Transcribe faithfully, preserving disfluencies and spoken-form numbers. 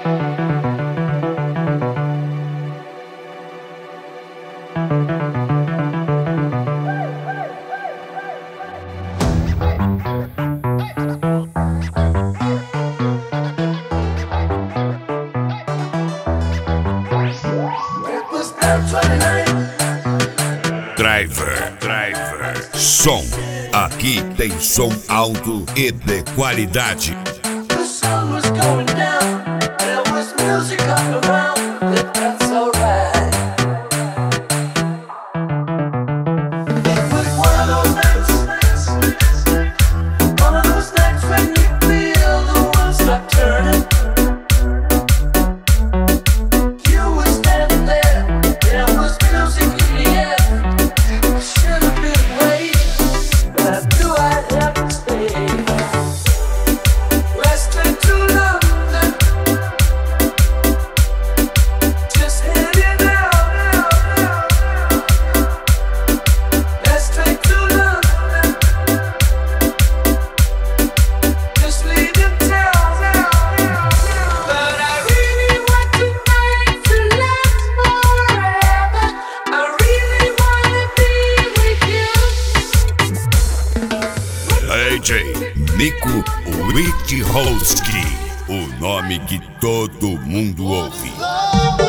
Driver, driver, som. Aqui tem som alto e de qualidade. The sun was going down, there was music all around, but that's alright. It was one of those nights, one of those nights when you feel the world stop turning. You were standing there, there was music in the air. I should have been waiting, but I knew I'd have to stay. Let's take to London, just heading out. Let's take to London, just leaving town. But I really want tonight to last forever. I really wanna be with you. D J Nico Witchowski, o nome que todo mundo ouve.